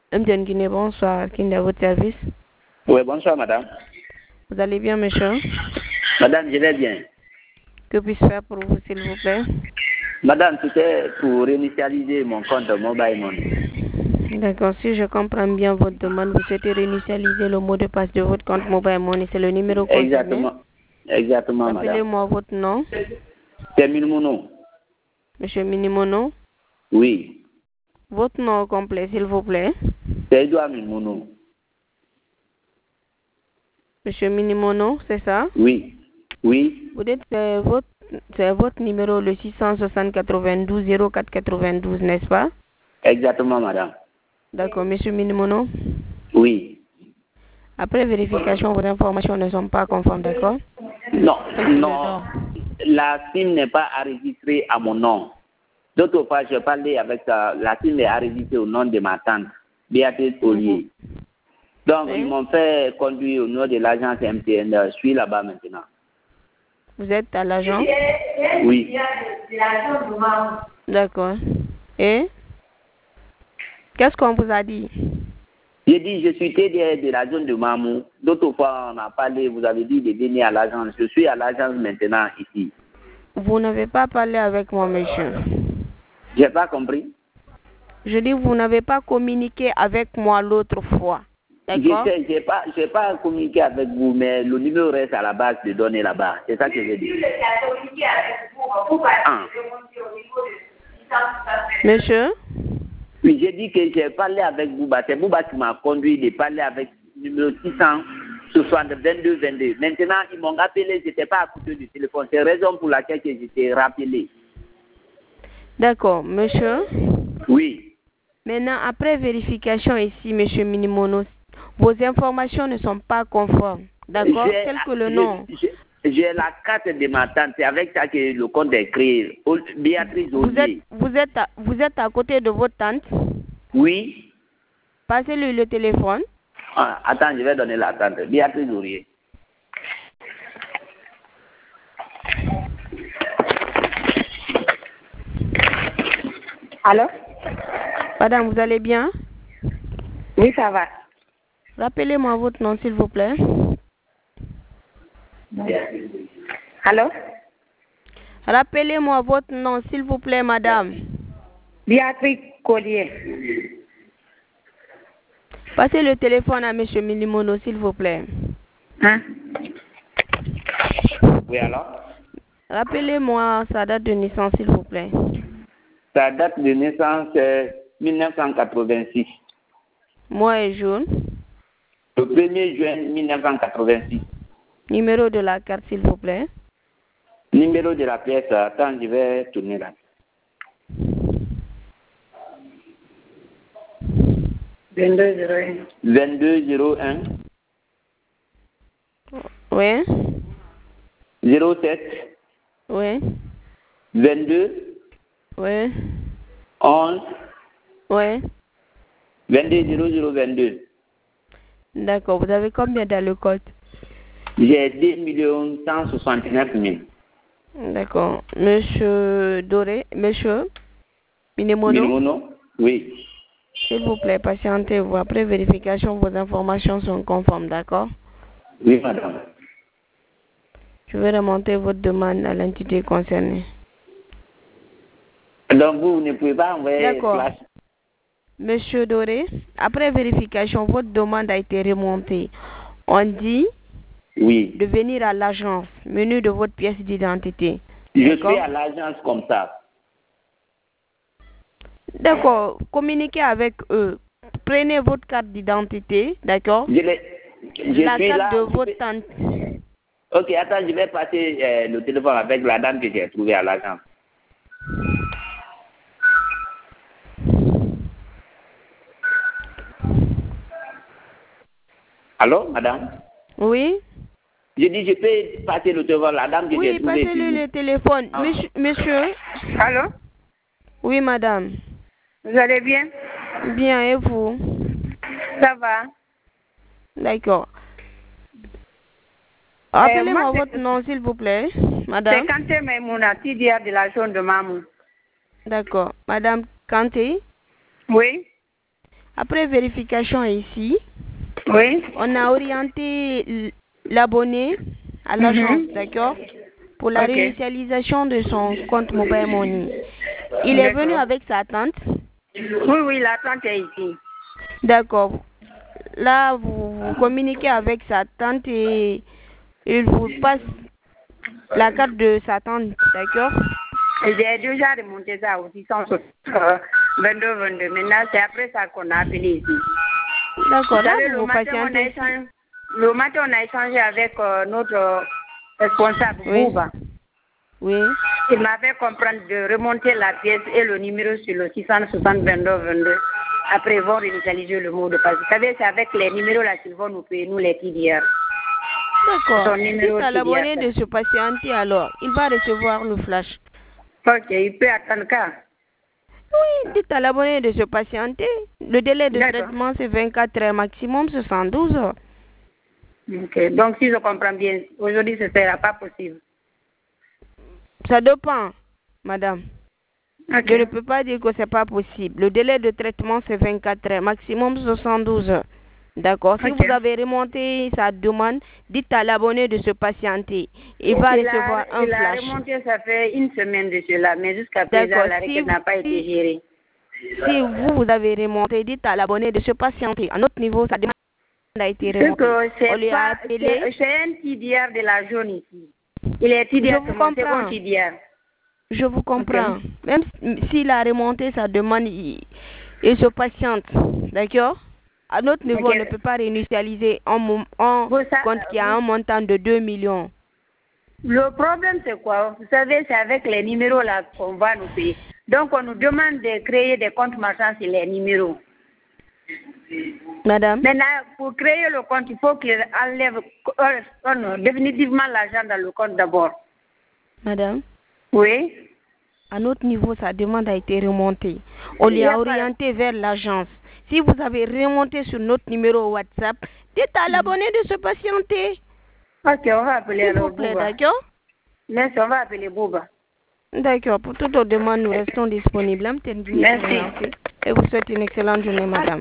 Mdiane Guinée, bonsoir. Qui est à votre service? Oui, bonsoir, madame. Vous allez bien, monsieur? Madame, je vais bien. Que puis-je faire pour vous, s'il vous plaît? Madame, c'était pour réinitialiser mon compte Mobile Money. D'accord. Si je comprends bien votre demande, vous souhaitez réinitialiser le mot de passe de votre compte Mobile Money. C'est le numéro concerné? Exactement, madame. Appelez-moi votre nom. C'est Minimono. Monsieur Minimono? Oui. Votre nom complet, s'il vous plaît? C'est Edouard Minimono. Monsieur Minimono, c'est ça? Oui. Oui. Vous dites c'est votre numéro, le 660 92 04 92, n'est-ce pas? Exactement, madame. D'accord, monsieur Minimono? Oui. Après vérification, vos informations ne sont pas conformes, d'accord? Non, non. La SIM n'est pas enregistrée à mon nom. D'autre part, je parlais avec la SIM est enregistrée au nom de ma tante, Béatrice Ollier. Donc, ils m'ont fait conduire au nom de l'agence MTN. Je suis là-bas maintenant. Vous êtes à l'agence? Oui. D'accord. Et? Qu'est-ce qu'on vous a dit? J'ai dit, je suis TDR de la zone de Mamou. D'autres fois, on a parlé, vous avez dit de venir à l'agence. Je suis à l'agence maintenant ici. Vous n'avez pas parlé avec moi, monsieur. J'ai pas compris. Je dis, vous n'avez pas communiqué avec moi l'autre fois. D'accord? J'ai pas communiqué avec vous, mais le numéro reste à la base de données là-bas. C'est ça que je dis. Monsieur? Oui, j'ai dit que j'ai parlé avec Bouba. C'est Bouba qui m'a conduit de parler avec le numéro 660 22 22. Maintenant, ils m'ont appelé, je n'étais pas à côté du téléphone. C'est la raison pour laquelle j'étais rappelé. D'accord, monsieur? Oui. Maintenant, après vérification ici, monsieur Minimono, vos informations ne sont pas conformes. D'accord? Tel que le nom. J'ai la carte de ma tante. C'est avec ça que le compte est créé. Béatrice Ollier. Vous êtes à côté de votre tante? Oui. Passez-lui le téléphone. Ah, attends, je vais donner la tante. Béatrice Ollier. Allô? Madame, vous allez bien? Oui, ça va. Rappelez-moi votre nom, s'il vous plaît. Allô? Rappelez-moi votre nom, s'il vous plaît, madame. Béatrice Collier. Passez le téléphone à monsieur Minimono, s'il vous plaît. Hein? Oui, alors? Rappelez-moi sa date de naissance, s'il vous plaît. Sa date de naissance est 1986. Mois et jour. Le 1er juin 1986. Numéro de la carte, s'il vous plaît. Numéro de la pièce, attends, je vais tourner là. 2201. 2201. Oui. 07. Oui. 22. Oui. 11. Oui. 22 0022. D'accord. Vous avez combien dans le code? J'ai 2 169 000. D'accord. Monsieur Doré, monsieur Minimono? Minimono? Oui. S'il vous plaît, patientez-vous. Après vérification, vos informations sont conformes, d'accord? Oui, madame. Je vais remonter votre demande à l'entité concernée. Donc, vous ne pouvez pas envoyer flash. Monsieur Doré, après vérification, votre demande a été remontée. On dit oui. de venir à l'agence, menu de votre pièce d'identité. Je suis à l'agence comme ça. D'accord, communiquez avec eux. Prenez votre carte d'identité, d'accord? La carte là, de votre tante. Ok, attends, je vais passer le téléphone avec la dame que j'ai trouvée à l'agence. Allô, madame? Oui? Je dis, je peux passer le téléphone à la dame que j'ai trouvée. Oui, passez-lui le téléphone. Ah. Monsieur? Allô? Oui, madame. Vous allez bien? Bien, et vous? Ça va. D'accord. Appelez-moi votre nom, s'il vous plaît, madame. C'est Kanté Maimouna, TDR de la zone de Mamou. D'accord. Madame Kanté? Oui. Après vérification ici, Oui. on a orienté l'abonné à l'agence, d'accord, pour la Ok. réinitialisation de son compte Mobile Money. Il est venu D'accord. avec sa tante. Oui, la tante est ici. D'accord. Là, vous communiquez avec sa tante et il vous passe la carte de sa tante, d'accord? J'ai déjà remonté ça aussi, 22. Maintenant, c'est après ça qu'on a appelé ici. D'accord, Vous là, savez, vous vous patientez. le matin, on a échangé avec notre responsable, Oui. Bouba. Oui. Il m'a fait comprendre de remonter la pièce et le numéro sur le 660 22. Après, ils vont réinitialiser le mot de passe. Vous savez, c'est avec les numéros là qu'ils vont nous payer, nous, les TDR. D'accord. Son numéro Dites à l'abonné TDR. de se patienter alors. Il va recevoir le flash. Ok, il peut attendre quand? Oui, dites à l'abonné de se patienter. Le délai de D'accord. traitement, c'est 24 heures, maximum 72 heures. Ok, donc si je comprends bien, aujourd'hui, ce ne sera pas possible. Ça dépend, madame. Ok. Je ne peux pas dire que c'est pas possible. Le délai de traitement, c'est 24 heures, maximum 72 heures. D'accord. Si Ok. vous avez remonté sa demande, dites à l'abonné de se patienter. Il va recevoir un Il a flash. remonté, ça fait une semaine de cela, mais jusqu'à présent, D'accord. la requête n'a pas été gérée. Si vous avez remonté, dites à l'abonné de se patienter. À notre niveau, sa demande a été remontée. On lui a appelé. C'est un TDR de la jaune ici. Il est TDR, Je vous comprends. TDR. Je vous comprends. Même s'il a remonté sa demande, il se patiente. D'accord? À notre niveau, on ne peut pas réinitialiser un compte qui a un montant de 2 millions. Le problème, c'est quoi? Vous savez, c'est avec les numéros là qu'on va nous payer. Donc, on nous demande de créer des comptes marchands sur les numéros. Madame? Maintenant, pour créer le compte, il faut qu'il enlève définitivement l'argent dans le compte d'abord. Madame? Oui. À notre niveau, sa demande a été remontée. On lui a orienté vers l'agence. Si vous avez remonté sur notre numéro WhatsApp, dites à l'abonné de se patienter. Ok, on va appeler S'il vous plaît, d'accord? Merci, on va appeler Bouba. D'accord. Pour toute autre demande, nous restons disponibles. Merci. Et vous souhaite une excellente journée, madame.